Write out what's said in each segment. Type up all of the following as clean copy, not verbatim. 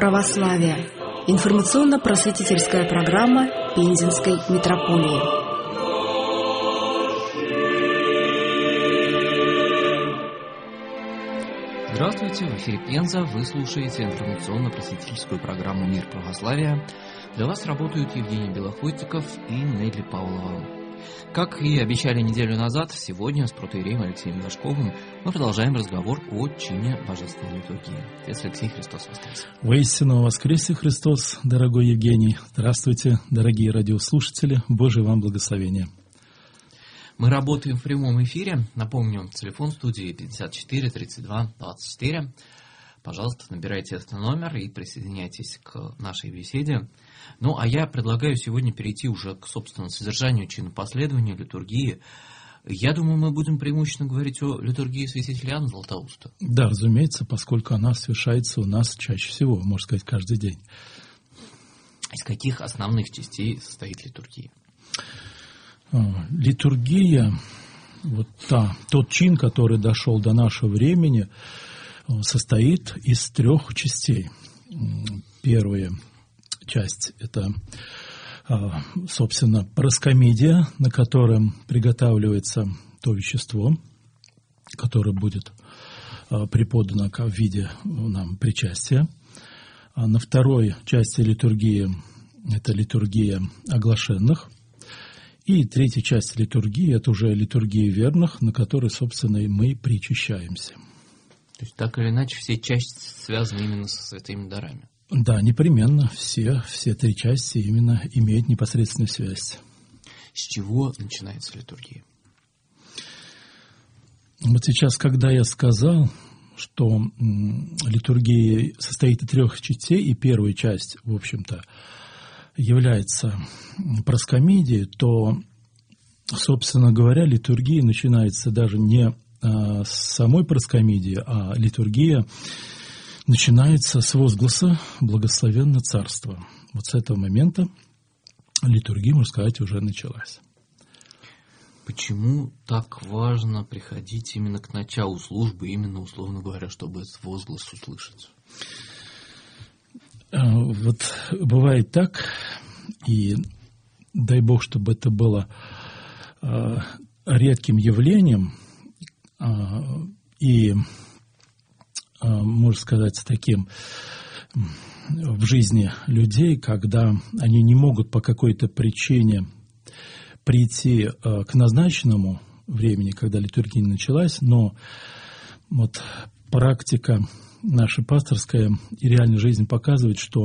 православия. Информационно-просветительская программа Пензенской митрополии. Здравствуйте, в эфире Пенза. Вы слушаете информационно-просветительскую программу «Мир православия». Для вас работают Евгений Белохвостиков и Нелли Павлова. Как и обещали неделю назад, сегодня с протоиереем Алексеем Ляшковым мы продолжаем разговор о чине божественной литургии. Отец Алексей, Христос воскресе! Воистину воскресе Христос, дорогой Евгений. Здравствуйте, дорогие радиослушатели. Божие вам благословение. Мы работаем в прямом эфире. Напомню, телефон студии 54 32 24. Пожалуйста, набирайте этот номер и присоединяйтесь к нашей беседе. Ну, а я предлагаю сегодня перейти уже к, собственно, содержанию чинопоследования, литургии. Я думаю, мы будем преимущественно говорить о литургии святителя Иоанна Златоуста. Да, разумеется, поскольку она совершается у нас чаще всего, можно сказать, каждый день. Из каких основных частей состоит литургия? Литургия, тот чин, который дошел до нашего времени, состоит из 3 частей. Первая часть – это, собственно, проскомидия, на котором приготавливается то вещество, которое будет преподано в виде нам причастия. А на второй части литургии – это литургия оглашенных. И третья часть литургии – это уже литургия верных, на которой, собственно, и мы причащаемся. То есть, так или иначе, все части связаны именно со святыми дарами? Да, непременно. Все 3 части именно имеют непосредственную связь. С чего начинается литургия? Вот сейчас, когда я сказал, что литургия состоит из 3 частей, и первая часть, в общем-то, является проскомидией, то, собственно говоря, литургия начинается даже не с самой проскомидии, а литургия начинается с возгласа «Благословенно Царство». Вот с этого момента литургия, можно сказать, уже началась. Почему так важно приходить именно к началу службы, именно, условно говоря, чтобы этот возглас услышать? Вот бывает так, и дай Бог, чтобы это было редким явлением, и, можно сказать, таким в жизни людей, когда они не могут по какой-то причине прийти к назначенному времени, когда литургия началась, но вот практика наша пасторская и реальная жизнь показывает, что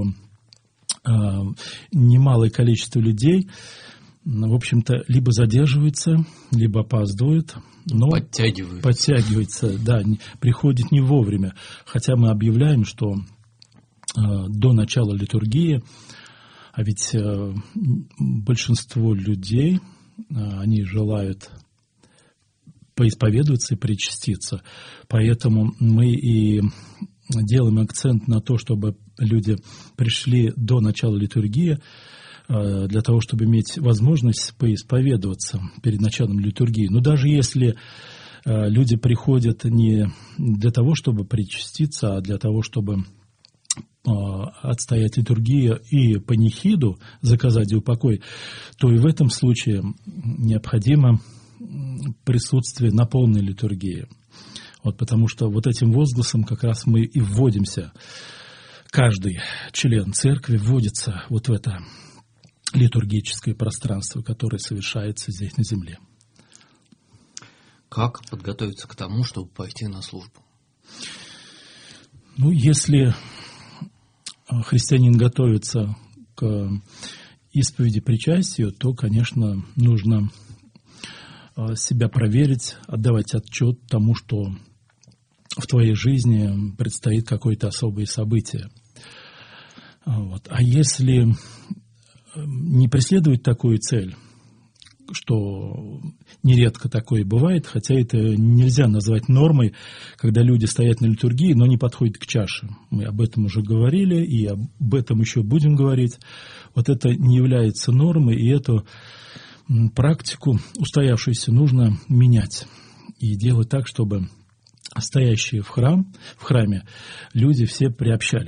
немалое количество людей, в общем-то, либо задерживается, либо опаздывает, но подтягивается, да, приходит не вовремя. Хотя мы объявляем, что до начала литургии, а ведь большинство людей, они желают поисповедоваться и причаститься. Поэтому мы и делаем акцент на то, чтобы люди пришли до начала литургии, для того, чтобы иметь возможность поисповедоваться перед началом литургии. Но даже если люди приходят не для того, чтобы причаститься, а для того, чтобы отстоять литургию и панихиду, заказать упокой, то и в этом случае необходимо присутствие на полной литургии. Потому что этим возгласом как раз мы и вводимся, каждый член церкви вводится в это литургическое пространство, которое совершается здесь на земле. Как подготовиться к тому, чтобы пойти на службу? Если христианин готовится к исповеди причастию, то, конечно, нужно себя проверить, отдавать отчет тому, что в твоей жизни предстоит какое-то особое событие. А если не преследовать такую цель, что нередко такое бывает, хотя это нельзя назвать нормой, когда люди стоят на литургии, но не подходят к чаше. Мы об этом уже говорили, и об этом еще будем говорить. Это не является нормой, и эту практику устоявшуюся нужно менять и делать так, чтобы стоящие в храме люди все приобщались.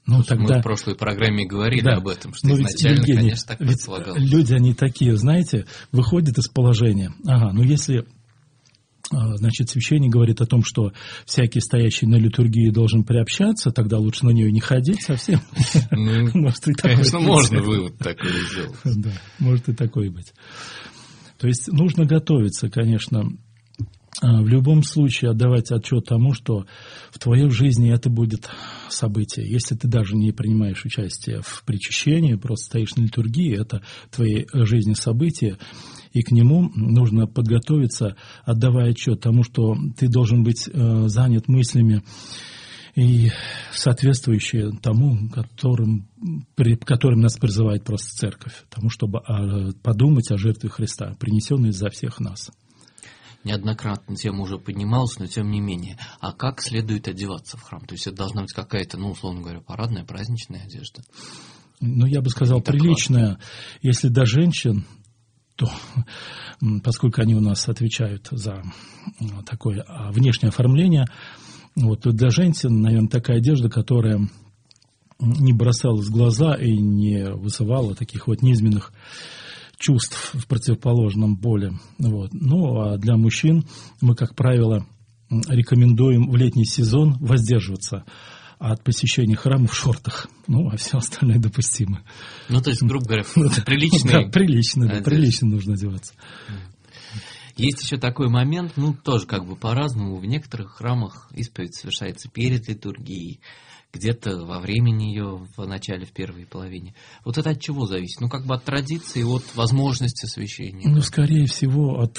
тогда... Мы в прошлой программе говорили об этом, что ведь, изначально, Евгений, конечно, так предполагалось. Люди, они такие, знаете, выходят из положения. Если... Значит, священник говорит о том, что всякий, стоящий на литургии, должен приобщаться, тогда лучше на нее не ходить совсем. Может и такое быть. Конечно, можно вывод такой сделать. Да, может и такое быть. То есть нужно готовиться, конечно, в любом случае отдавать отчет тому, что в твоей жизни это будет событие. Если ты даже не принимаешь участие в причащении, просто стоишь на литургии, это в твоей жизни событие, и к нему нужно подготовиться, отдавая отчет тому, что ты должен быть занят мыслями и соответствующие тому, которым нас призывает просто церковь, тому, чтобы подумать о жертве Христа, принесенной за всех нас. Неоднократно тема уже поднималась, но тем не менее. А как следует одеваться в храм? То есть это должна быть какая-то, условно говоря, парадная, праздничная одежда? Я бы сказал, приличная. Если до женщин, то, поскольку они у нас отвечают за такое внешнее оформление, то для женщин, наверное, такая одежда, которая не бросалась в глаза и не вызывала таких низменных чувств в противоположном поле. А для мужчин мы, как правило, рекомендуем в летний сезон воздерживаться от посещения храма в шортах. А все остальное допустимо. То есть, грубо говоря, приличные. Да, прилично нужно одеваться. Есть еще такой момент, тоже по-разному. В некоторых храмах исповедь совершается перед литургией, где-то во время нее, в начале, в первой половине. Это от чего зависит? От традиции, от возможности священника. Скорее всего, от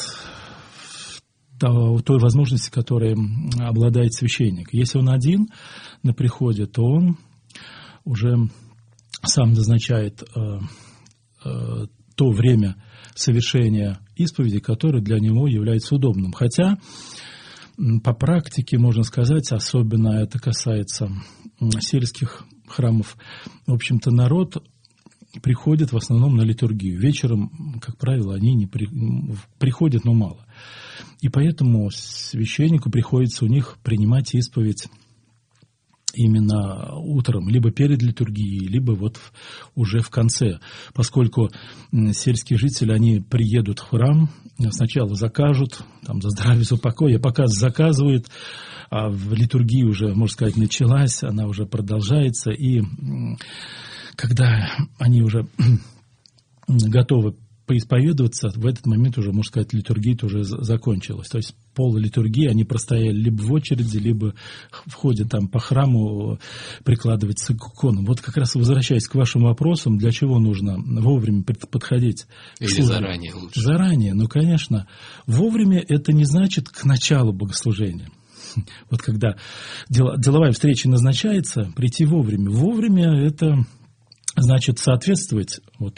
той возможности, которой обладает священник. Если он один на приходе, то он уже сам назначает то время совершения исповеди, которое для него является удобным. Хотя по практике, можно сказать, особенно это касается сельских храмов, в общем-то, народ приходит в основном на литургию. Вечером, как правило, они не приходят, но мало. И поэтому священнику приходится у них принимать исповедь именно утром, либо перед литургией, либо уже в конце. Поскольку сельские жители, они приедут в храм, сначала закажут, за здравие, за упокой, пока заказывают, а в литургии уже, можно сказать, началась, она уже продолжается, и когда они уже готовы поисповедоваться, в этот момент уже, можно сказать, литургия уже закончилась. То есть полулитургии они простояли либо в очереди, либо в ходе по храму прикладываться к иконам. Как раз возвращаясь к вашим вопросам, для чего нужно вовремя подходить? Или заранее лучше? Заранее, конечно. Вовремя это не значит к началу богослужения. Когда деловая встреча назначается, прийти вовремя. Вовремя это значит соответствовать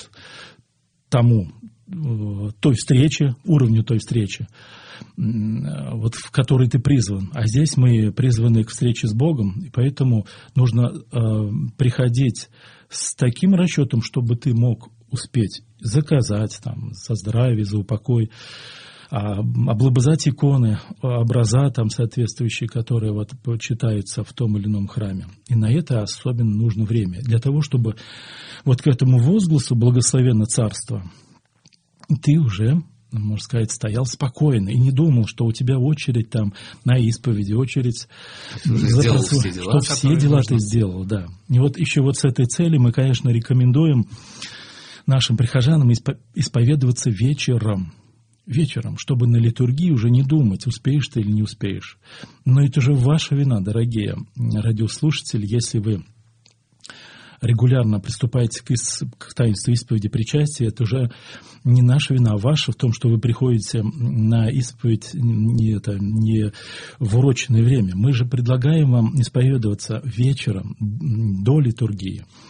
той встрече, уровню той встречи, в которой ты призван. А здесь мы призваны к встрече с Богом, и поэтому нужно приходить с таким расчетом, чтобы ты мог успеть заказать за здравие, за упокой, облобызать иконы, образа соответствующие, которые читаются в том или ином храме. И на это особенно нужно время. Для того, чтобы к этому возгласу «Благословенно царство» ты уже, можно сказать, стоял спокойно и не думал, что у тебя очередь на исповеди, очередь, что все дела ты сделал. Да. И еще с этой целью мы, конечно, рекомендуем нашим прихожанам исповедоваться вечером, чтобы на литургии уже не думать, успеешь ты или не успеешь. Но это уже ваша вина, дорогие радиослушатели, если вы регулярно приступаете к таинству исповеди причастия, это уже не наша вина, а ваша в том, что вы приходите на исповедь не в уроченное время. Мы же предлагаем вам исповедоваться вечером до литургии.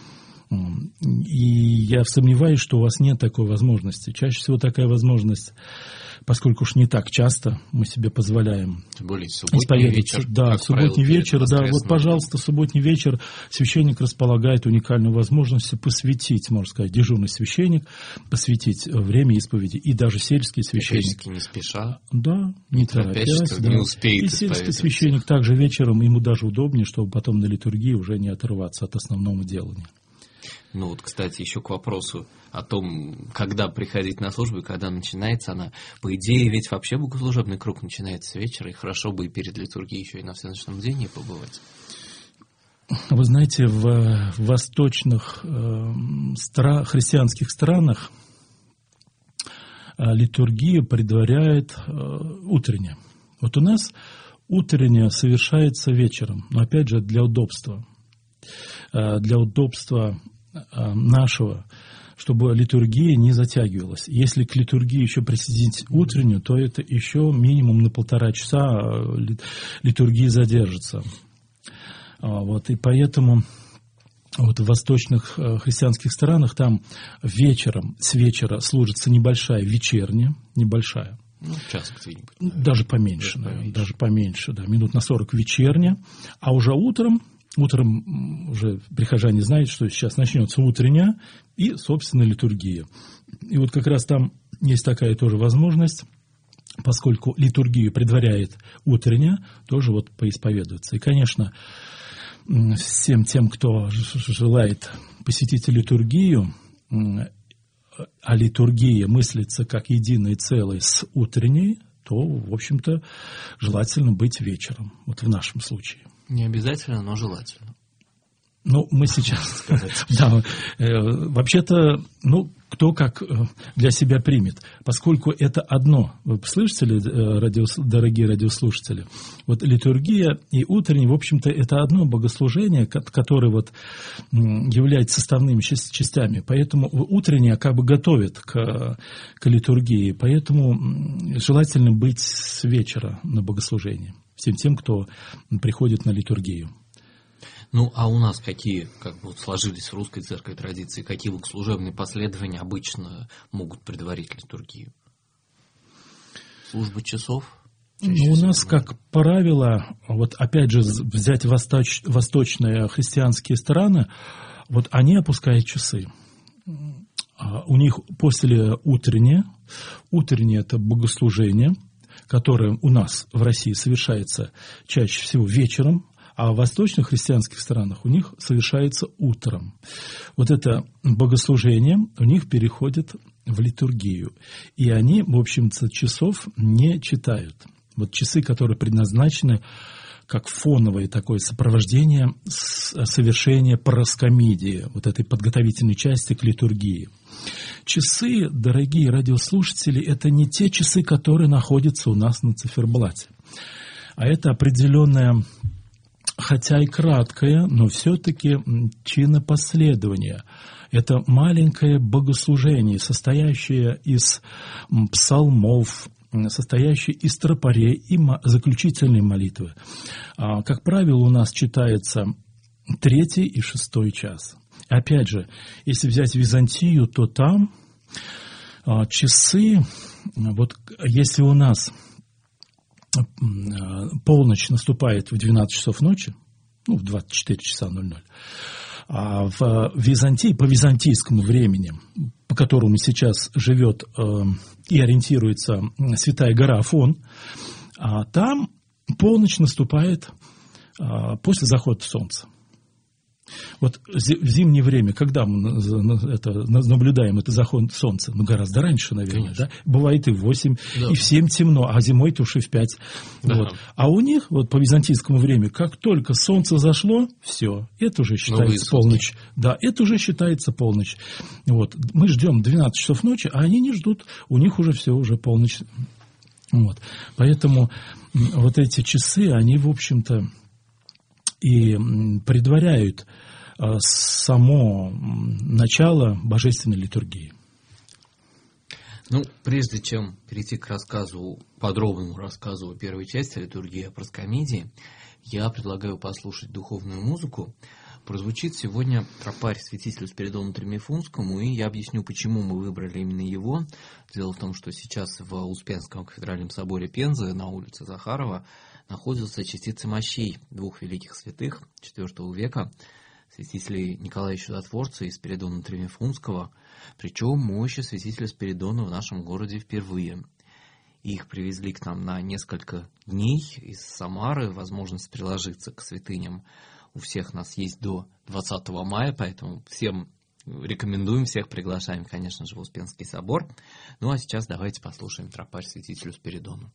И я сомневаюсь, что у вас нет такой возможности. Чаще всего такая возможность, поскольку уж не так часто мы себе позволяем тем более субботний вечер. Да, субботний вечер, да. Вот, пожалуйста, субботний вечер священник располагает уникальную возможность посвятить, можно сказать, дежурный священник, посвятить время исповеди. И даже сельский священник. Не спеша. Да, не торопясь. Да. Не успеет и сельский священник также вечером, ему даже удобнее, чтобы потом на литургии уже не отрываться от основного делания. Ну вот, кстати, еще к вопросу о том, когда приходить на службу и когда начинается она. По идее, ведь вообще богослужебный круг начинается с вечера, и хорошо бы и перед литургией еще и на всеночном бдении побывать. Вы знаете, в восточных христианских странах литургия предваряет утренняя. Вот у нас утренняя совершается вечером, но опять же для удобства. Для удобства нашего, чтобы литургия не затягивалась. Если к литургии еще присоединить утреннюю, то это еще минимум на 1,5 часа литургия задержится. Вот, и поэтому вот в восточных христианских странах там вечером, с вечера служится небольшая вечерняя, небольшая. Ну, час где-нибудь. Даже поменьше, даже поменьше, да, минут на 40 вечерняя, а уже утром уже прихожане знают, что сейчас начнется утренняя и, собственно, литургия. И вот как раз там есть такая тоже возможность, поскольку литургию предваряет утренняя, тоже вот поисповедоваться. И, конечно, всем тем, кто желает посетить литургию, а литургия мыслится как единое целое с утренней, то, в общем-то, желательно быть вечером, вот в нашем случае. Не обязательно, но желательно. Ну, мы сейчас... Да, вообще-то, кто как для себя примет. Поскольку это одно, вы слышите ли, дорогие радиослушатели, вот литургия и утренняя, в общем-то, это одно богослужение, которое вот является составными частями. Поэтому утренняя как бы готовит к литургии. Поэтому желательно быть с вечера на богослужении. Всем тем, кто приходит на литургию. Ну, а у нас какие, как бы сложились в русской церкви традиции, какие богослужебные последования обычно могут предварить литургию? Служба часов? У нас, как правило, вот опять же взять восточные христианские страны, вот они опускают часы. У них после утреннее это богослужение, которое у нас в России совершается чаще всего вечером, а в восточных христианских странах у них совершается утром. Вот это богослужение у них переходит в литургию. И они, в общем-то, часов не читают. Вот часы, которые предназначены как фоновое такое сопровождение совершения проскомидии, вот этой подготовительной части к литургии. Часы, дорогие радиослушатели, это не те часы, которые находятся у нас на циферблате. А это определенная, хотя и краткое, но все-таки чинопоследование. Это маленькое богослужение, состоящее из псалмов, состоящее из тропарей и заключительной молитвы. Как правило, у нас читается 3 и 6 час. Опять же, если взять Византию, то там часы, вот если у нас полночь наступает в 12 часов ночи, в 24 часа 00, а в Византии, по византийскому времени, по которому сейчас живет и ориентируется Святая гора Афон, там полночь наступает после захода солнца. Вот в зимнее время, когда мы наблюдаем этот заход солнца, гораздо раньше, наверное, да? Бывает и в 8, да. И в 7 темно, а зимой-то уж и в 5. Да. Вот. А у них, вот по византийскому времени, как только солнце зашло, все, это уже считается полночь. Да, это уже считается полночь. Вот. Мы ждем 12 часов ночи, а они не ждут, у них уже все, уже полночь. Вот. Поэтому вот эти часы, они, в общем-то, и предваряют само начало божественной литургии. Ну, прежде чем перейти к подробному рассказу о первой части литургии, о проскомидии, я предлагаю послушать духовную музыку. прозвучит сегодня тропарь святителю Спиридону Тремифунскому, и я объясню, почему мы выбрали именно его. Дело в том, что сейчас в Успенском кафедральном соборе Пензы на улице Захарова находятся частицы мощей двух великих святых IV века, святителей Николая Чудотворца и Спиридона Тремифунского, причем мощи святителя Спиридона в нашем городе впервые. Их привезли к нам на несколько дней из Самары, возможность приложиться к святыням у всех нас есть до 20 мая, поэтому всем рекомендуем, всех приглашаем, конечно же, в Успенский собор. Ну а сейчас давайте послушаем тропарь святителю Спиридону.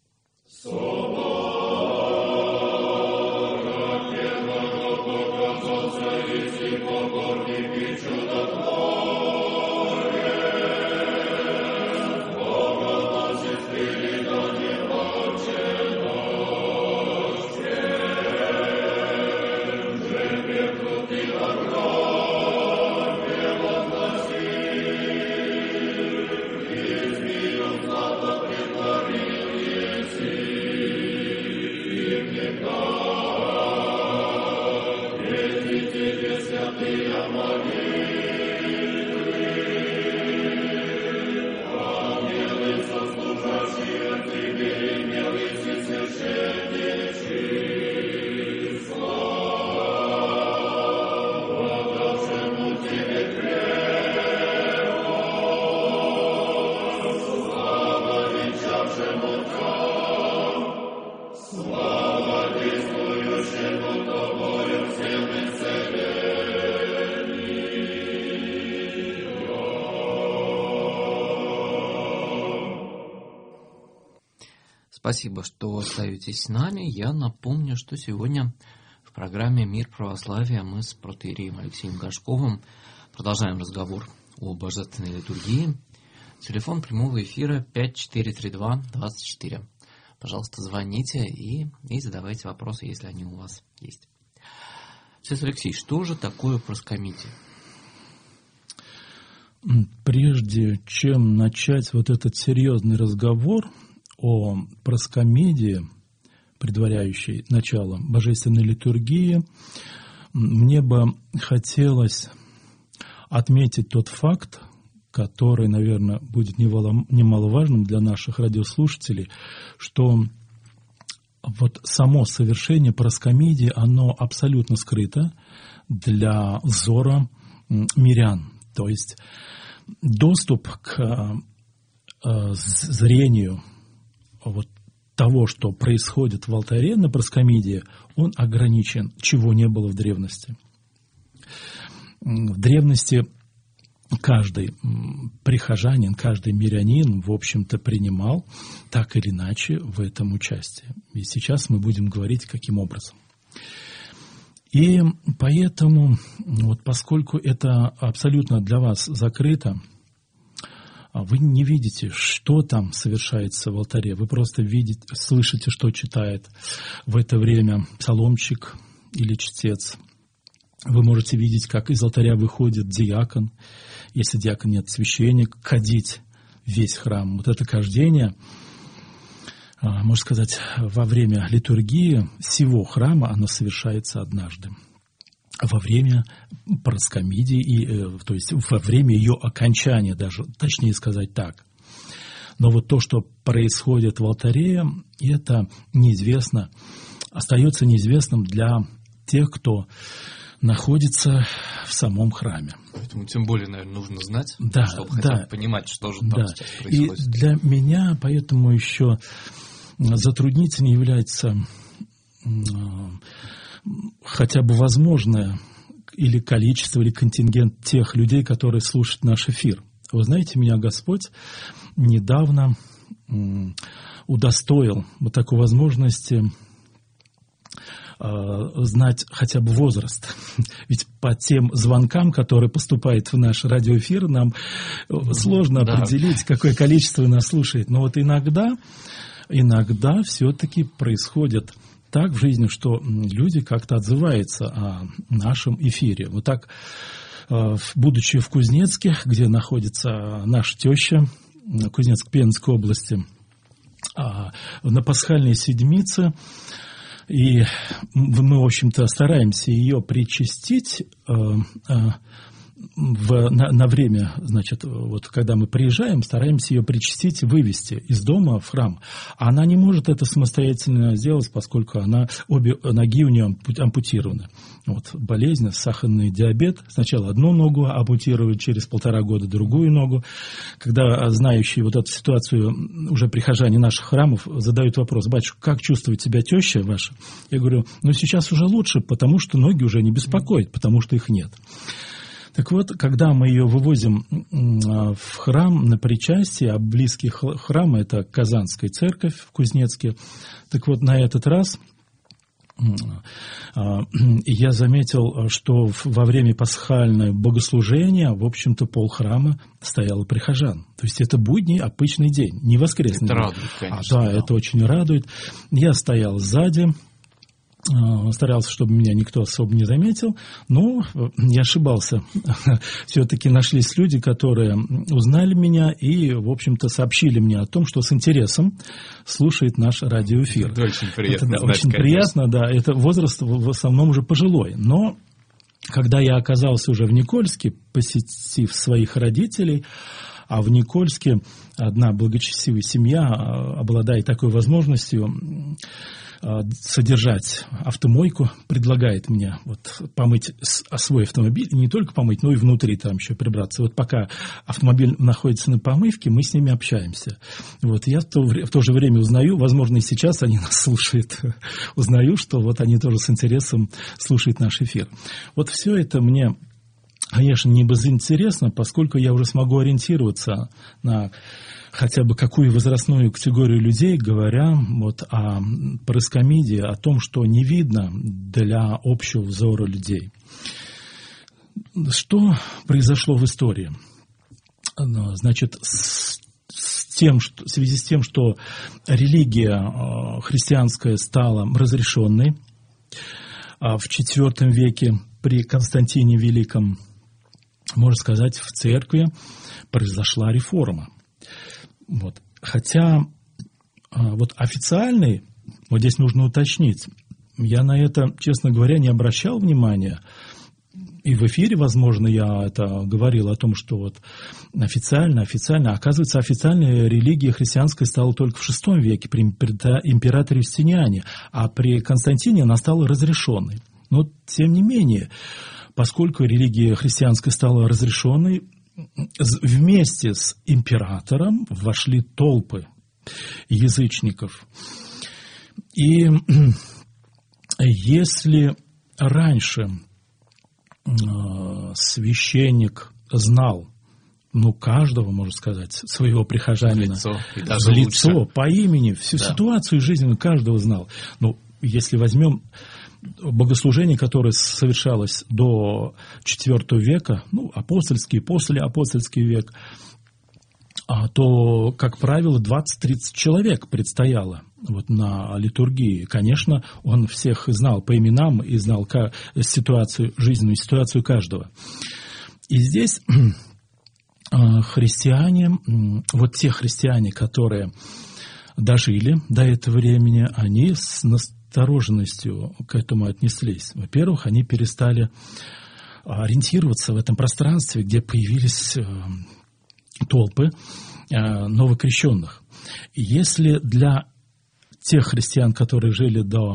Спасибо, что остаетесь с нами. Я напомню, что сегодня в программе «Мир православия» мы с протоиереем Алексеем Горшковым продолжаем разговор о божественной литургии. Телефон прямого эфира 5432-24. Пожалуйста, звоните и задавайте вопросы, если они у вас есть. Отец Алексей, что же такое проскомидия? Прежде чем начать вот этот серьезный разговор о проскомидии, предваряющей начало божественной литургии, мне бы хотелось отметить тот факт, который, наверное, будет немаловажным для наших радиослушателей, что вот само совершение проскомидии, оно абсолютно скрыто для взора мирян. То есть доступ к зрению вот того, что происходит в алтаре на проскомидии, он ограничен, чего не было в древности. В древности каждый прихожанин, каждый мирянин, в общем-то, принимал так или иначе в этом участие. И сейчас мы будем говорить, каким образом. И поэтому, вот поскольку это абсолютно для вас закрыто, вы не видите, что там совершается в алтаре. Вы просто видите, слышите, что читает в это время псаломщик или чтец. Вы можете видеть, как из алтаря выходит диакон. Если диакон нет, священник, кадить весь храм. Вот это кождение, можно сказать, во время литургии всего храма оно совершается однажды. Во время проскомидии, то есть во время ее окончания, даже точнее сказать так. Но вот то, что происходит в алтаре, это неизвестно, остается неизвестным для тех, кто находится в самом храме. Поэтому тем более, наверное, нужно знать, да, чтобы хотя бы понимать, что же там сейчас происходит. И для меня поэтому еще затруднительнее является хотя бы возможное или количество, или контингент тех людей, которые слушают наш эфир. Вы знаете, меня Господь недавно удостоил вот такой возможности знать хотя бы возраст. Ведь по тем звонкам, которые поступают в наш радиоэфир, нам сложно определить, какое количество нас слушает. Но вот иногда все-таки происходит так в жизни, что люди как-то отзываются о нашем эфире. Вот так, будучи в Кузнецке, где находится наша теща, Кузнецк Пензенской области, на пасхальной седмице И мы, в общем-то, стараемся ее причастить на время, значит, вот когда мы приезжаем, стараемся ее причастить, вывести из дома в храм. А она не может это самостоятельно сделать, поскольку обе ноги у нее ампутированы. Вот, болезнь, сахарный диабет. Сначала одну ногу ампутировали, через 1,5 года другую ногу. Когда знающие вот эту ситуацию уже прихожане наших храмов задают вопрос: батюшка, как чувствует себя теща ваша? Я говорю, сейчас уже лучше, потому что ноги уже не беспокоят, потому что их нет. Так вот, когда мы ее вывозим в храм на причастие, а близкий храм – это Казанская церковь в Кузнецке, так вот, на этот раз я заметил, что во время пасхального богослужения, в общем-то, полхрама стояло прихожан. То есть это будний, обычный день, не воскресный день. Это радует, конечно. Да, это очень радует. Я стоял сзади, старался, чтобы меня никто особо не заметил, но я ошибался. Все-таки нашлись люди, которые узнали меня и, в общем-то, сообщили мне о том, что с интересом слушает наш радиоэфир. Это очень приятно. Это, да, очень приятно, да. Это возраст в основном уже пожилой. Но когда я оказался уже в Никольске, посетив своих родителей, а в Никольске одна благочестивая семья обладает такой возможностью содержать автомойку, предлагает мне помыть свой автомобиль, и не только помыть, но и внутри там еще прибраться. Вот пока автомобиль находится на помывке, мы с ними общаемся. Вот я в то же время узнаю, возможно, и сейчас они нас слушают, узнаю, что вот они тоже с интересом слушают наш эфир. Вот все это мне, конечно, не безинтересно, поскольку я уже смогу ориентироваться на хотя бы какую возрастную категорию людей, говоря вот о параскомидии, о том, что не видно для общего взора людей. Что произошло в истории? Значит, в связи с тем, что религия христианская стала разрешенной, в IV веке при Константине Великом, можно сказать, в церкви произошла реформа. Вот. Хотя вот официальный, вот здесь нужно уточнить, я на это, честно говоря, не обращал внимания. И в эфире, возможно, я это говорил о том, что вот официально. Оказывается, официальная религия христианская стала только в VI веке при императоре Юстиниане, а при Константине она стала разрешенной. Но, тем не менее, поскольку религия христианская стала разрешенной, вместе с императором вошли толпы язычников. И если раньше священник знал, каждого, можно сказать, своего прихожанина в лицо, по имени, всю ситуацию жизненную каждого знал. Если возьмем богослужение, которое совершалось до IV века, апостольский, послеапостольский век, то, как правило, 20-30 человек предстояло на литургии. Конечно, он всех знал по именам и знал жизненную ситуацию каждого. И здесь христиане, те христиане, которые дожили до этого времени, они с осторожностью к этому отнеслись. Во-первых, они перестали ориентироваться в этом пространстве, где появились толпы новокрещенных. И если для тех христиан, которые жили до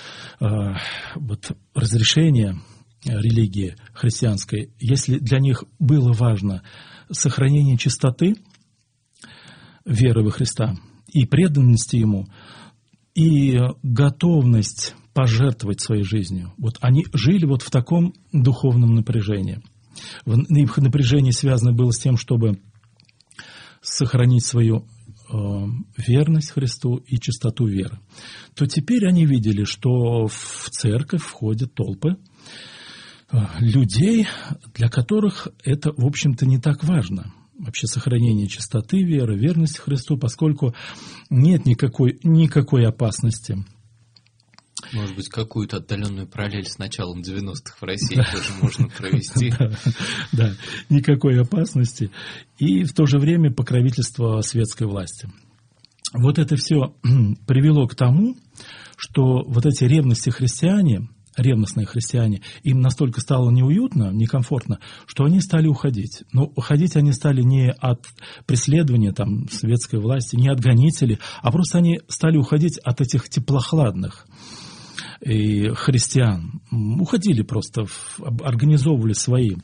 разрешения религии христианской, если для них было важно сохранение чистоты веры во Христа и преданности Ему, и готовность пожертвовать своей жизнью. Они жили в таком духовном напряжении. Их напряжение связано было с тем, чтобы сохранить свою верность Христу и чистоту веры. То теперь они видели, что в церковь входят толпы людей, для которых это, в общем-то, не так важно. Вообще сохранение чистоты веры, верности Христу, поскольку нет никакой опасности. Может быть, какую-то отдаленную параллель с началом 90-х в России тоже можно провести. Да, никакой опасности. И в то же время покровительство светской власти. вот это все привело к тому, что вот эти ревностные христиане, им настолько стало неуютно, некомфортно, что они стали уходить. Но уходить они стали не от преследования там, советской власти, не от гонителей, а просто они стали уходить от этих теплохладных христиан. Уходили просто, организовывали свои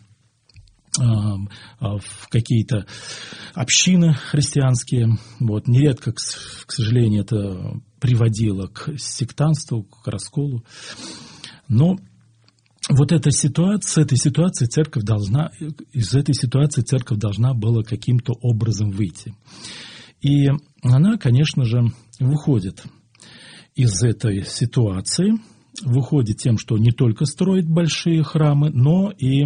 в какие-то общины христианские. Вот. Нередко, к сожалению, это приводило к сектантству, к расколу. Но вот эта ситуация, из этой ситуации церковь должна была каким-то образом выйти. И она, конечно же, выходит из этой ситуации, выходит тем, что не только строит большие храмы, но и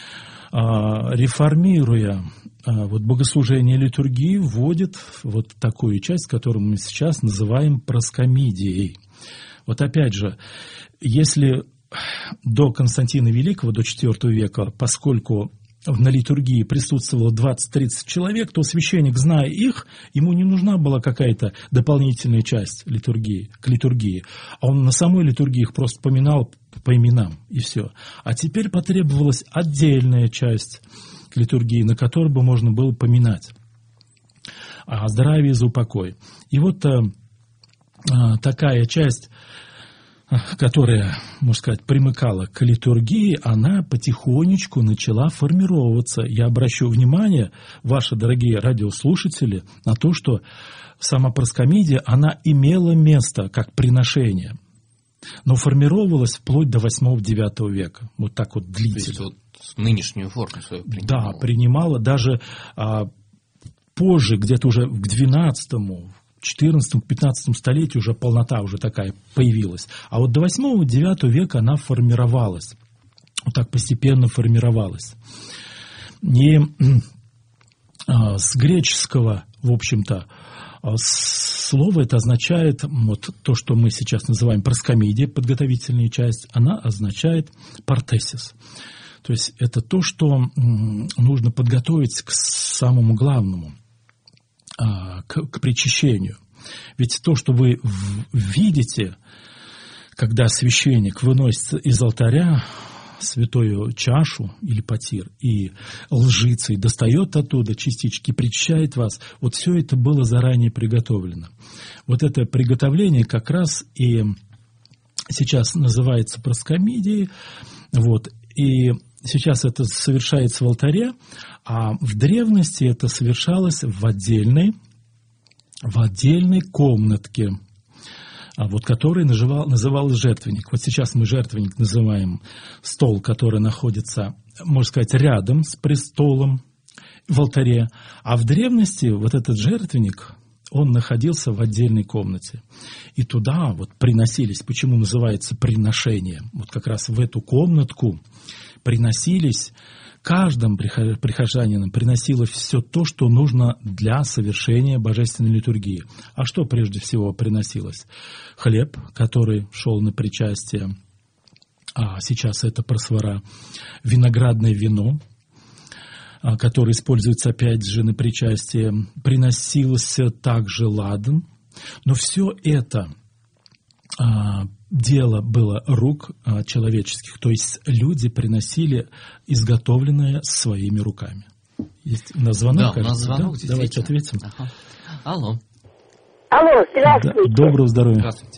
реформируя вот богослужение литургии, вводит вот такую часть, которую мы сейчас называем проскомидией. Вот опять же, если до Константина Великого, до IV века, поскольку на литургии присутствовало 20-30 человек, то священник, зная их, ему не нужна была какая-то дополнительная часть к литургии. А он на самой литургии их просто поминал по именам, и все. А теперь потребовалась отдельная часть к литургии, на которой бы можно было поминать о здравии и за упокой. И вот такая часть, которая, можно сказать, примыкала к литургии, она потихонечку начала формироваться. Я обращу внимание, ваши дорогие радиослушатели, на то, что сама проскомидия, она имела место как приношение, но формировалась вплоть до 8-9 века. Вот так вот длительно. То есть вот нынешнюю форму свою принимала. Да, принимала. Даже позже, где-то уже к 12-му, 14-15 столетию уже полнота уже такая появилась. А вот до 8-9 века она формировалась. Вот так постепенно формировалась. И с греческого, в общем-то, слово это означает, вот то, что мы сейчас называем проскомидия, подготовительная часть, она означает партесис. То есть это то, что нужно подготовить к самому главному, к причащению. Ведь то, что вы видите, когда священник выносит из алтаря святую чашу или потир и лжицей достает оттуда частички, причащает вас, вот все это было заранее приготовлено. Вот это приготовление как раз и сейчас называется проскомидией, вот, и сейчас это совершается в алтаре, а в древности это совершалось в отдельной комнатке, вот, который называлась жертвенник. Вот сейчас мы жертвенник называем стол, который находится, можно сказать, рядом с престолом в алтаре, а в древности вот этот жертвенник, он находился в отдельной комнате. И туда вот приносились, почему называется приношение, вот как раз в эту комнатку приносились, каждым прихожанином приносилось все то, что нужно для совершения божественной литургии. А что прежде всего приносилось? Хлеб, который шел на причастие, а сейчас это просвора, виноградное вино, которое используется опять же на причастие, приносился также ладан. Но все это дело было рук человеческих, то есть люди приносили изготовленное своими руками. Есть у нас звонок? Да, у нас звонок. Да? Давайте ответим. Ага. Алло. Алло, здравствуйте. Да, доброго здоровья. Здравствуйте.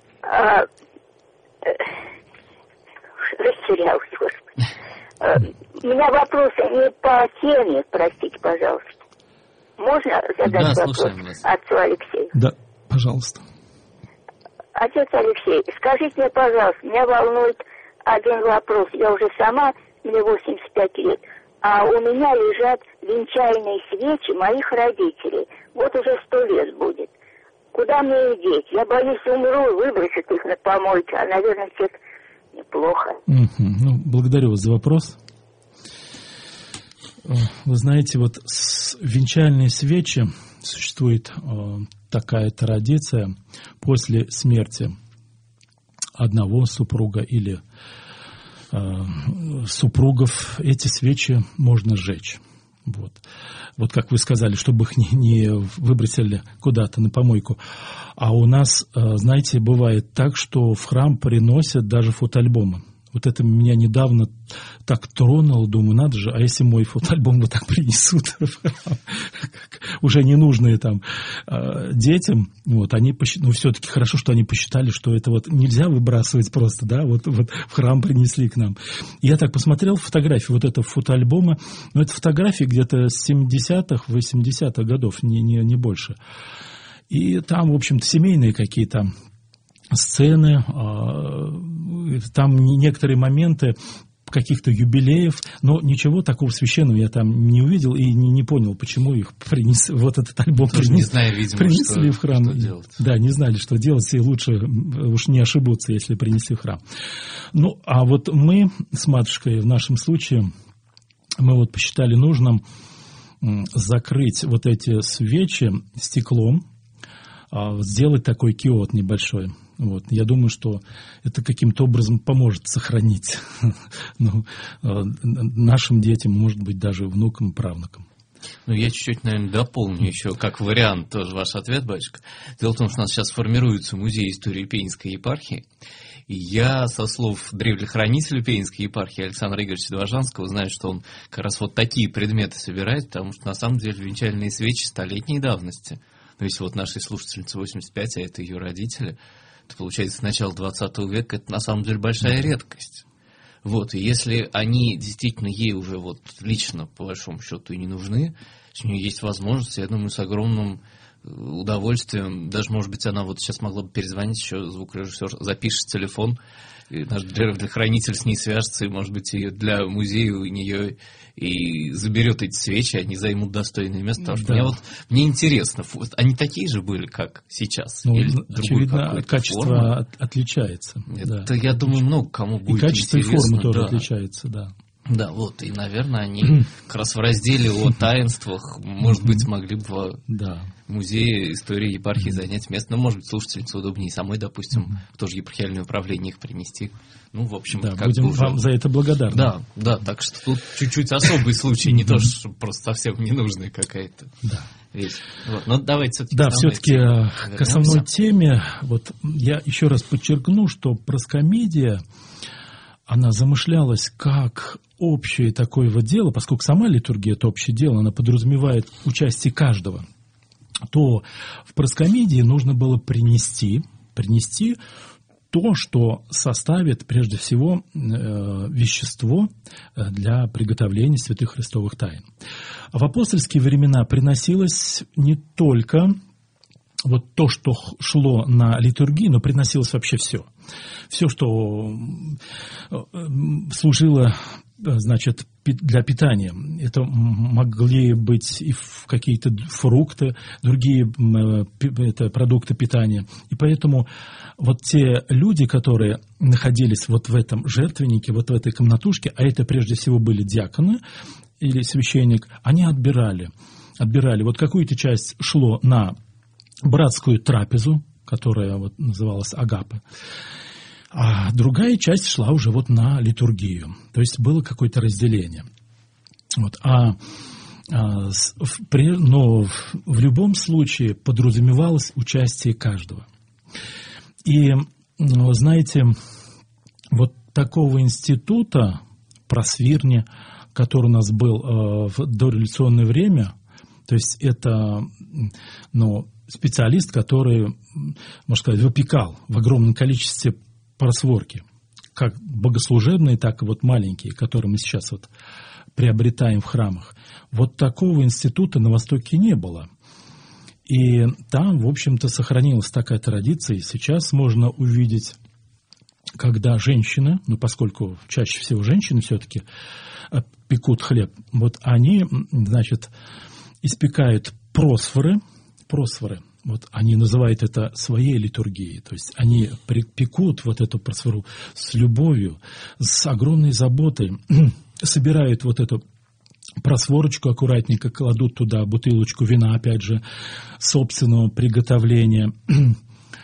Растерялась, господи. У меня вопросы не по теме, простите, пожалуйста. Можно задать вопрос отцу Алексею? Да, пожалуйста. Отец Алексей, скажите мне, пожалуйста, меня волнует один вопрос. Я уже сама, мне 85 лет, а у меня лежат венчальные свечи моих родителей. Вот уже 100 лет будет. Куда мне их деть? Я боюсь, умру, выбросят их на помойку, а, наверное, это неплохо. Ну, благодарю вас за вопрос. Вы знаете, вот венчальные свечи, существует такая традиция, после смерти одного супруга или супругов эти свечи можно сжечь. Вот как вы сказали, чтобы их не выбросили куда-то на помойку. А у нас, знаете, бывает так, что в храм приносят даже фотоальбомы. Вот это меня недавно так тронуло, думаю, надо же, а если мой фотоальбом вот так принесут в храм, уже ненужные там детям, вот, они, ну, все-таки хорошо, что они посчитали, что это вот нельзя выбрасывать просто, да, вот в храм принесли к нам. И я так посмотрел фотографии вот этого фотоальбома, ну, это фотографии где-то с 70-х, 80-х годов, не больше. И там, в общем-то, семейные какие-то сцены, там некоторые моменты каких-то юбилеев, но ничего такого священного я там не увидел и не понял, почему их принесли, вот этот альбом не знаю, видимо, принесли в храм. Что делать. Да, не знали, что делать, и лучше уж не ошибутся, если принесли в храм. Ну, а вот мы с матушкой в нашем случае, мы вот посчитали нужным закрыть вот эти свечи стеклом, сделать такой киот небольшой. Вот. Я думаю, что это каким-то образом поможет сохранить нашим детям, может быть, даже внукам и правнукам. Ну, я чуть-чуть, наверное, дополню еще, как вариант, тоже ваш ответ, батюшка. Дело в том, что у нас сейчас формируется музей истории Пензенской епархии. И я, со слов древлехранителя Пензенской епархии Александра Игоревича Дворжанского, знаю, что он как раз вот такие предметы собирает, потому что, на самом деле, венчальные свечи столетней давности. То есть вот нашей слушательнице 85, а это ее родители, это получается с начала 20 века, это на самом деле большая редкость. Вот, и если они действительно ей уже вот лично, по большому счету, и не нужны, у нее есть возможность, я думаю, с огромным удовольствием, даже, может быть, она вот сейчас могла бы перезвонить, еще звукорежиссер запишет телефон, и наш хранитель с ней свяжется, и, может быть, и для музея у нее и заберет эти свечи, они займут достойное место. Потому что мне интересно, они такие же были, как сейчас? Ну, очевидно, качество формы? Отличается. Это, да. Я думаю, много кому будет интересно. И качество и форма тоже отличается, да. Да, вот, и, наверное, они как раз в разделе о таинствах, может быть, могли бы в музее истории епархии занять место. Ну, может быть, слушательнице удобнее самой, допустим, в тоже епархиальное управление их принести. Ну, в общем, да, как будем бы уже... вам за это благодарны. Да, так что тут чуть-чуть особый случай, не то, что просто совсем ненужная какая-то вещь. Вот, но давайте все-таки... Да, все-таки к основной теме, вот я еще раз подчеркну, что проскомедия, она замышлялась как общее такое вот дело, поскольку сама литургия – это общее дело, она подразумевает участие каждого, то в проскомедии нужно было принести то, что составит прежде всего вещество для приготовления святых христовых тайн. В апостольские времена приносилось не только вот то, что шло на литургию, но приносилось вообще все. Все, что служило, значит, для питания. Это могли быть и какие-то фрукты, другие это продукты питания. И поэтому вот те люди, которые находились вот в этом жертвеннике, вот в этой комнатушке, а это прежде всего были диаконы или священник, они отбирали. Вот какую-то часть шло на братскую трапезу, которая вот называлась агапа, а другая часть шла уже вот на литургию. То есть было какое-то разделение. Вот. Но в любом случае подразумевалось участие каждого. И, знаете, вот такого института просвирни, который у нас был в дореволюционное время, то есть это, специалист, который, можно сказать, выпекал в огромном количестве просворки, как богослужебные, так и вот маленькие, которые мы сейчас вот приобретаем в храмах. Вот такого института на Востоке не было. И там, в общем-то, сохранилась такая традиция. И сейчас можно увидеть, когда женщины, поскольку чаще всего женщины все-таки пекут хлеб, вот они, значит, испекают просфоры. Вот они называют это своей литургией. То есть они пекут вот эту просфору с любовью, с огромной заботой, собирают вот эту просфорочку аккуратненько, кладут туда бутылочку вина, опять же, собственного приготовления.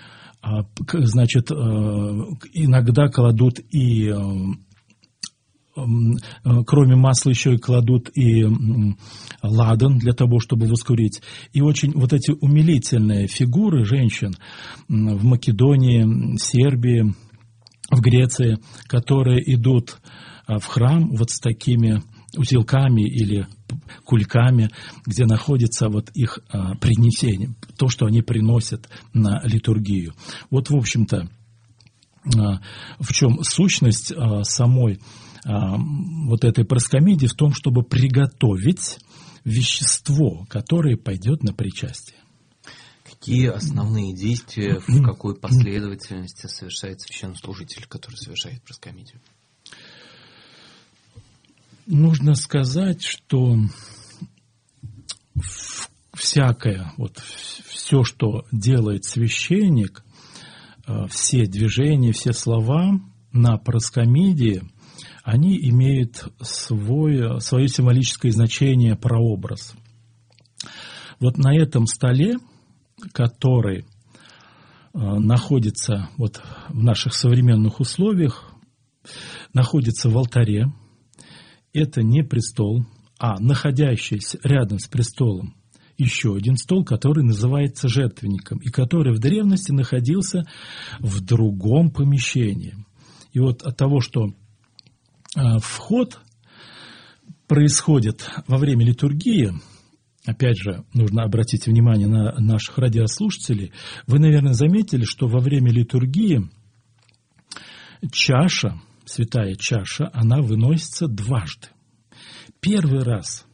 Значит, иногда кладут и кроме масла еще и кладут и ладан для того, чтобы воскурить. И очень вот эти умилительные фигуры женщин в Македонии, Сербии, в Греции, которые идут в храм вот с такими узелками или кульками, где находится вот их принесение, то, что они приносят на литургию. Вот, в общем-то, в чем сущность самой вот этой проскомидии, в том, чтобы приготовить вещество, которое пойдет на причастие. Какие основные действия, в какой последовательности совершает священнослужитель, который совершает проскомидию? Нужно сказать, что всякое, вот все, что делает священник, все движения, все слова на проскомидии, они имеют свое символическое значение, прообраз. Вот на этом столе, который находится вот в наших современных условиях, находится в алтаре. Это не престол, а находящийся рядом с престолом еще один стол, который называется жертвенником, и который в древности находился в другом помещении. И вот от того, что вход происходит во время литургии, опять же, нужно обратить внимание на наших радиослушателей, вы, наверное, заметили, что во время литургии чаша, святая чаша, она выносится дважды. Первый раз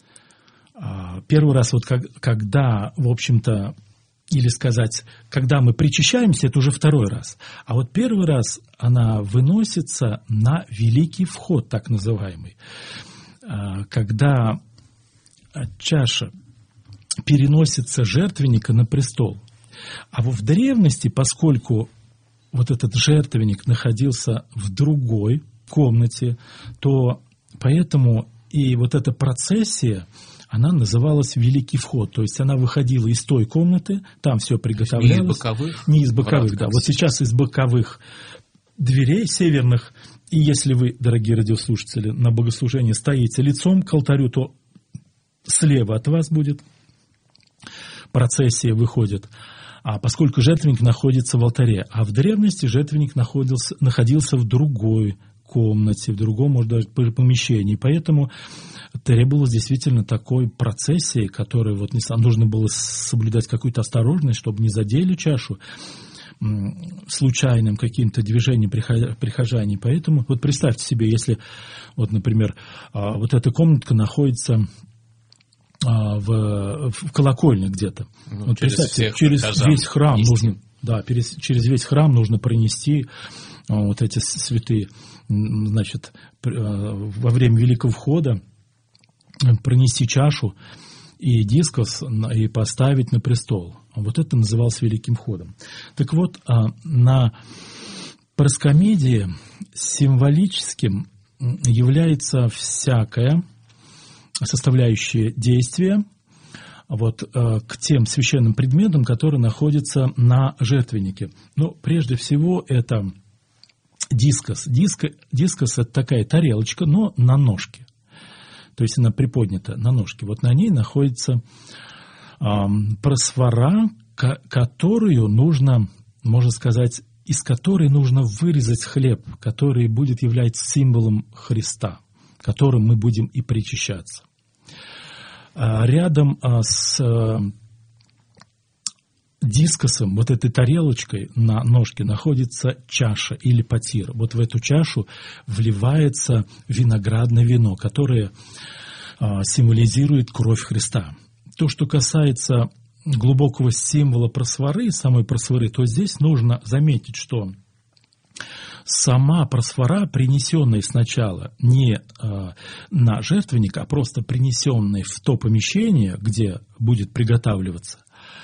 вот когда, в общем-то, или сказать, когда мы причащаемся, это уже второй раз. А вот первый раз она выносится на великий вход, так называемый. Когда чаша переносится жертвенника на престол. А в древности, поскольку вот этот жертвенник находился в другой комнате, то поэтому и вот эта процессия, она называлась «Великий вход». То есть она выходила из той комнаты, там все приготовлялось. Не из боковых? Не из боковых, да. Вот сейчас из боковых дверей северных. И если вы, дорогие радиослушатели, на богослужении стоите лицом к алтарю, то слева от вас будет процессия, выходит. А поскольку жертвенник находится в алтаре, а в древности жертвенник находился в другой комнате, в другом, может, даже помещении. Поэтому требовалось действительно такой процессии, которой вот нужно было соблюдать какую-то осторожность, чтобы не задели чашу случайным каким-то движением прихожане. Поэтому вот представьте себе, если, вот, например, вот эта комнатка находится в колокольне где-то. Ну, вот представьте, через весь храм нужно, через весь храм нужно пронести вот эти святые, значит, во время Великого Входа пронести чашу и дискос и поставить на престол. Вот это называлось Великим Входом. Так вот, на проскомидии символическим является всякое составляющее действие вот, к тем священным предметам, которые находятся на жертвеннике. Но прежде всего это дискос. Дискос – это такая тарелочка, но на ножке. То есть она приподнята на ножке. Вот на ней находится просфора, которую нужно, можно сказать, из которой нужно вырезать хлеб, который будет являться символом Христа, которым мы будем и причащаться. Рядом с дискосом, вот этой тарелочкой на ножке, находится чаша или потир. Вот в эту чашу вливается виноградное вино, которое символизирует кровь Христа. То, что касается глубокого символа просфоры, самой просфоры, то здесь нужно заметить, что сама просфора, принесенная сначала не на жертвенник, а просто принесенная в то помещение, где будет приготавливаться,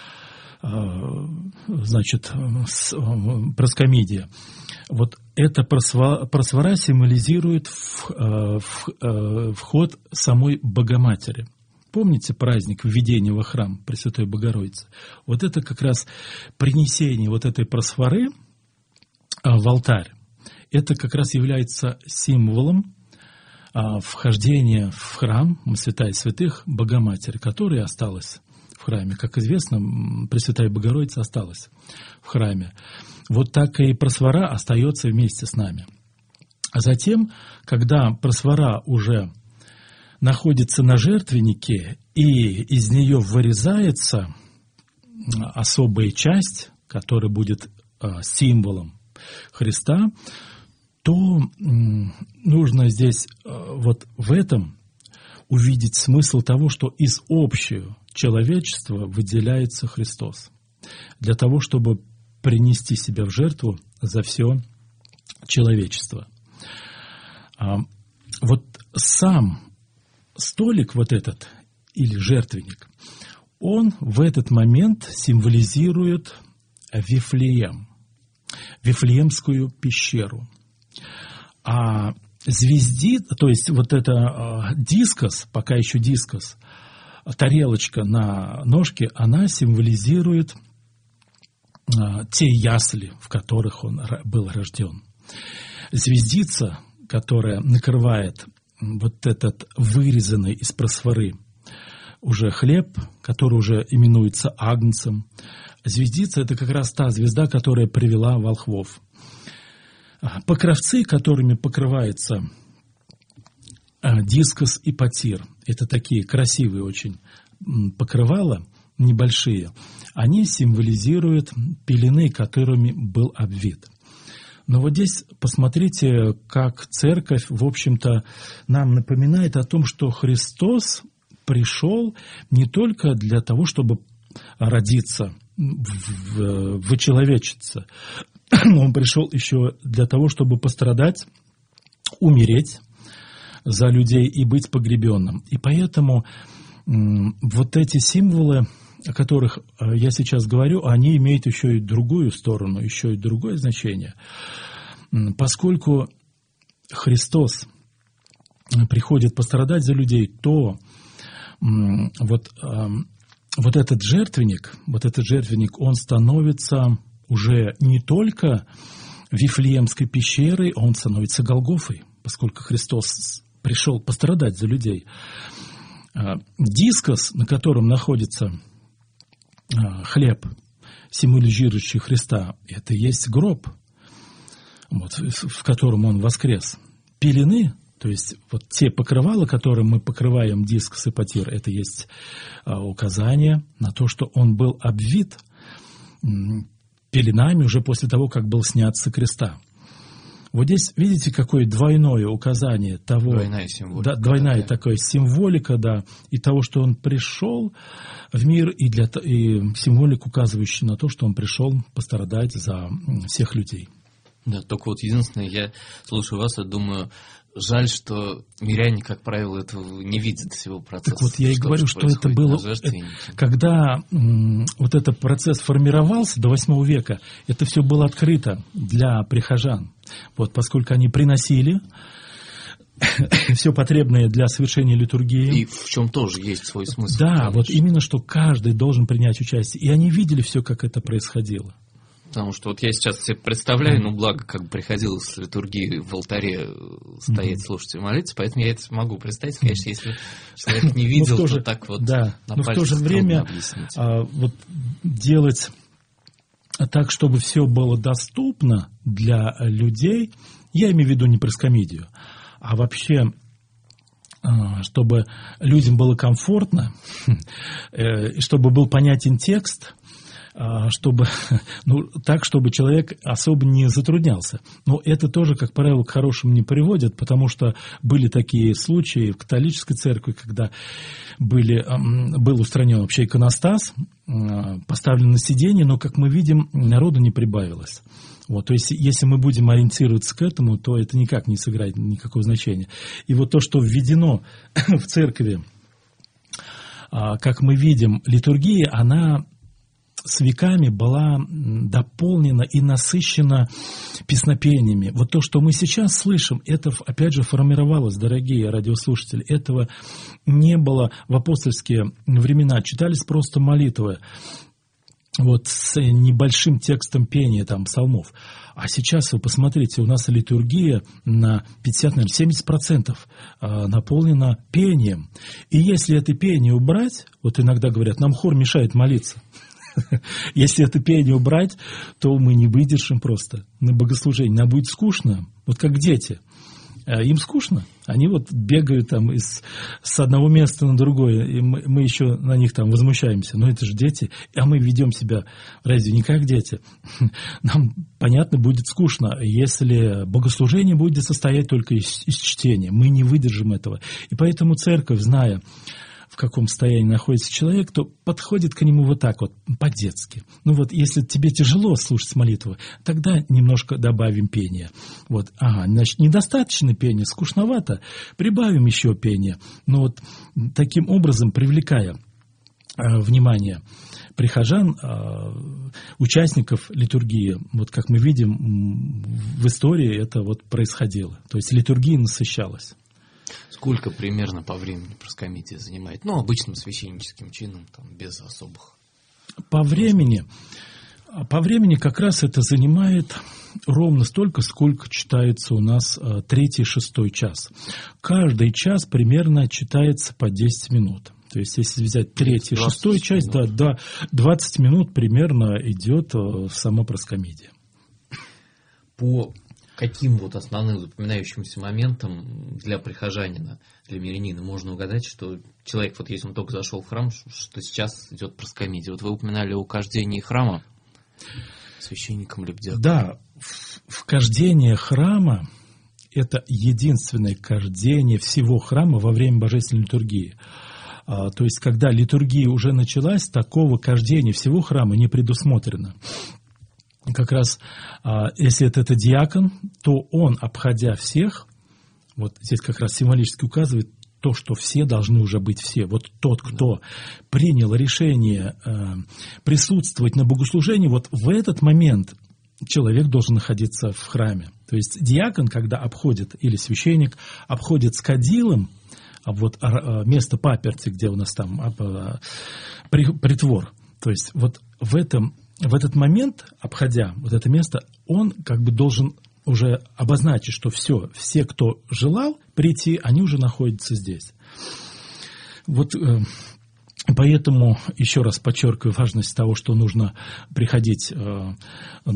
значит, проскомидия. Вот эта просфора символизирует вход самой Богоматери. Помните праздник введения во храм Пресвятой Богородицы? Вот это как раз принесение вот этой просфоры в алтарь. Это как раз является символом вхождение в храм Святая Святых Богоматери, которая осталась в храме. Как известно, Пресвятая Богородица осталась в храме. Вот так и просвора остается вместе с нами. А затем, когда просвора уже находится на жертвеннике, и из нее вырезается особая часть, которая будет символом Христа, то нужно здесь вот в этом увидеть смысл того, что из общего человечества выделяется Христос, для того, чтобы принести себя в жертву за все человечество. Вот сам столик вот этот, или жертвенник, он в этот момент символизирует Вифлеем, Вифлеемскую пещеру. А звезди, то есть вот это дискос, пока еще дискос, тарелочка на ножке, она символизирует те ясли, в которых он был рожден. Звездица, которая накрывает вот этот вырезанный из просфоры уже хлеб, который уже именуется агнцем. Звездица – это как раз та звезда, которая привела волхвов. Покровцы, которыми покрывается дискос и потир, это такие красивые очень покрывала, небольшие, они символизируют пелены, которыми был обвит. Но вот здесь посмотрите, как церковь, в общем-то, нам напоминает о том, что Христос пришел не только для того, чтобы родиться, вычеловечиться. Он пришел еще для того, чтобы пострадать, умереть за людей и быть погребенным. И поэтому вот эти символы, о которых я сейчас говорю, они имеют еще и другую сторону, еще и другое значение. Поскольку Христос приходит пострадать за людей, то вот этот жертвенник, он становится уже не только Вифлеемской пещерой, он становится Голгофой, поскольку Христос пришел пострадать за людей. Дискос, на котором находится хлеб, символизирующий Христа, это и есть гроб, вот, в котором он воскрес. Пелены, то есть вот те покрывала, которым мы покрываем дискос и потир, это есть указание на то, что он был обвит пеленами уже после того, как был снят со креста. Вот здесь, видите, какое двойное указание того, двойная символика, двойная такая символика, да, и того, что он пришел в мир, и символика, указывающая на то, что он пришел пострадать за всех людей. Да, только вот единственное, я слушаю вас и думаю, жаль, что миряне, как правило, этого не видят, всего процесса. Так вот я и говорю, что это было, когда вот этот процесс формировался до 8 века, это все было открыто для прихожан. Вот, поскольку они приносили все потребное для совершения литургии. И в чем тоже есть свой смысл. Да, конечно. Вот именно, что каждый должен принять участие. И они видели все, как это происходило. Потому что вот я сейчас себе представляю, ну, благо, как бы приходилось с литургии в алтаре стоять, слушать и молиться, поэтому я это могу представить, конечно, если человек не видел, то так вот да, на но в то же время вот делать так, чтобы все было доступно для людей, я имею в виду не проскомидию, а вообще, чтобы людям было комфортно, чтобы был понятен текст, чтобы, так, чтобы человек особо не затруднялся. Но это тоже, как правило, к хорошему не приводит, потому что были такие случаи в католической церкви, когда был устранен вообще иконостас, поставлен на сиденье, но, как мы видим, народу не прибавилось. Вот, то есть, если мы будем ориентироваться к этому, то это никак не сыграет никакого значения. И вот то, что введено в церкви, как мы видим, литургия, она с веками была дополнена и насыщена песнопениями. Вот то, что мы сейчас слышим, это, опять же, формировалось, дорогие радиослушатели. Этого не было в апостольские времена. Читались просто молитвы. вот с небольшим текстом пения там псалмов. А сейчас вы посмотрите, у нас литургия на 50, наверное, 70% наполнена пением. И если это пение убрать, вот иногда говорят, нам хор мешает молиться. Если это пение убрать, то мы не выдержим просто на богослужение. Нам будет скучно, вот как дети. Им скучно, они вот бегают там с одного места на другое, и мы еще на них там возмущаемся. Но это же дети, а мы ведем себя разве не как дети? Нам, понятно, будет скучно, если богослужение будет состоять только из чтения. Мы не выдержим этого. И поэтому церковь, зная, в каком состоянии находится человек, то подходит к нему вот так вот, по-детски. Ну вот, если тебе тяжело слушать молитву, тогда немножко добавим пения. Вот, значит, недостаточно пения, скучновато, прибавим еще пения. Но вот таким образом, привлекая внимание прихожан, участников литургии, вот как мы видим, в истории это вот происходило. То есть литургия насыщалась. Сколько примерно по времени проскомидия занимает? Ну, обычным священническим чином, там, без особых. По времени как раз это занимает ровно столько, сколько читается у нас 3-6 час. Каждый час примерно читается по 10 минут. То есть, если взять 3-6 часть, да, 20 минут примерно идет сама проскомидия. По каким вот основным запоминающимся моментом для прихожанина, для мирянина можно угадать, что человек, вот если он только зашел в храм, что сейчас идет проскомидия? Вот вы упоминали о кождении храма священником или диаконом. Да, вхождение храма – это единственное кождение всего храма во время божественной литургии. То есть, когда литургия уже началась, такого кождения всего храма не предусмотрено. Как раз, если это диакон, то он, обходя всех, вот здесь как раз символически указывает то, что все должны уже быть все. Вот тот, кто принял решение присутствовать на богослужении, вот в этот момент человек должен находиться в храме. То есть диакон, когда обходит, или священник, обходит с кадилом, вот место паперти, где у нас там притвор, то есть вот в этот момент, обходя вот это место, он как бы должен уже обозначить, что все, кто желал прийти, они уже находятся здесь. Вот поэтому еще раз подчеркиваю важность того, что нужно приходить до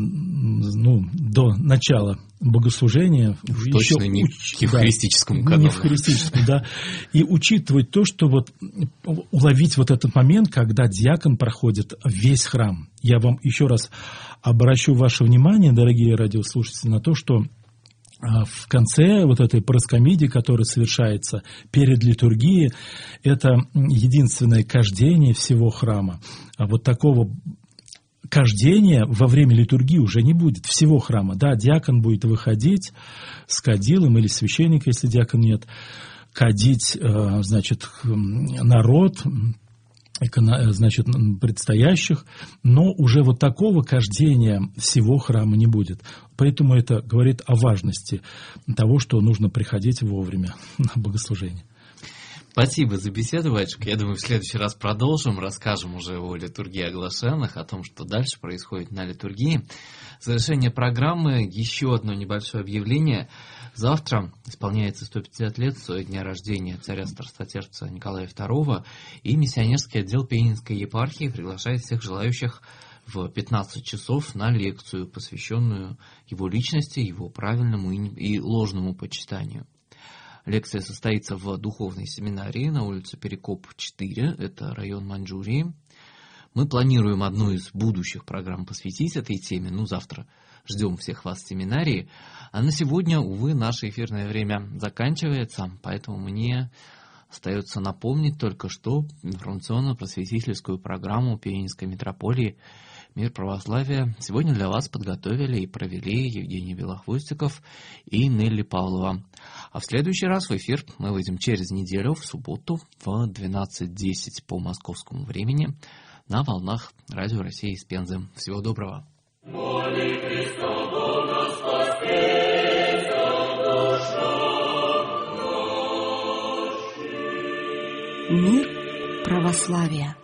начала богослужения. Точно не в евхаристическом каноне. Не в евхаристическом, да. И учитывать то, что вот уловить вот этот момент, когда диакон проходит весь храм. Я вам еще раз обращу ваше внимание, дорогие радиослушатели, на то, что в конце вот этой проскомидии, которая совершается перед литургией, это единственное кождение всего храма. А вот такого кождения во время литургии уже не будет всего храма. Да, диакон будет выходить с кадилом, или священник, если диакон нет, кадить, значит, народ, значит, предстоящих, но уже вот такого кождения всего храма не будет. Поэтому это говорит о важности того, что нужно приходить вовремя на богослужение. Спасибо за беседу, батюшка. Я думаю, в следующий раз продолжим, расскажем уже о литургии оглашенных, о том, что дальше происходит на литургии. В завершение программы еще одно небольшое объявление. Завтра исполняется 150 лет со дня рождения царя-страстотерпца Николая II, и миссионерский отдел Пензенской епархии приглашает всех желающих в 15 часов на лекцию, посвященную его личности, его правильному и ложному почитанию. Лекция состоится в духовной семинарии на улице Перекоп, 4, это район Маньчжурии. Мы планируем одну из будущих программ посвятить этой теме, завтра ждем всех вас в семинарии. А на сегодня, увы, наше эфирное время заканчивается, поэтому мне остается напомнить только что информационно-просветительскую программу Пензенской митрополии «Мир православия» сегодня для вас подготовили и провели Евгений Белохвостиков и Нелли Павлова. А в следующий раз в эфир мы выйдем через неделю, в субботу, в 12:10 по московскому времени на волнах Радио России из Пензы. Всего доброго. Мир православия.